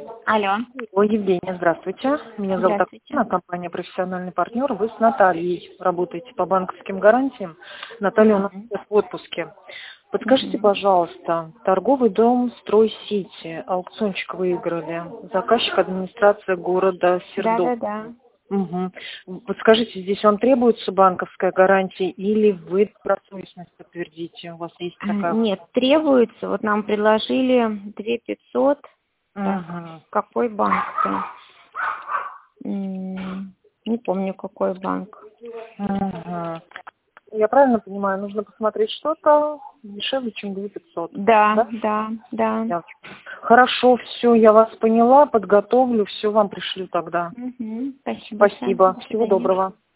Алло, Ой, Евгения, здравствуйте. Меня зовут здравствуйте. Оксана, компания «Профессиональный партнер». Вы с Натальей работаете по банковским гарантиям. Наталья у нас Мгм. сейчас в отпуске. Подскажите, Мгм. пожалуйста, торговый дом «Стройсити», аукциончик выиграли. Заказчик — администрация города Сердобск. Да-да-да. Угу. Подскажите, здесь вам требуется банковская гарантия или вы добросовестность подтвердите? У вас есть такая? Нет, требуется. Вот нам предложили 2500. Так, Угу. какой банк-то? Не помню, какой банк. Угу. Я правильно понимаю, нужно посмотреть что-то дешевле, чем 2500, Да, да? да, да. Хорошо, все, я вас поняла, подготовлю, все вам пришлю тогда. Мгм. Спасибо большое. Спасибо, До всего свидания. доброго.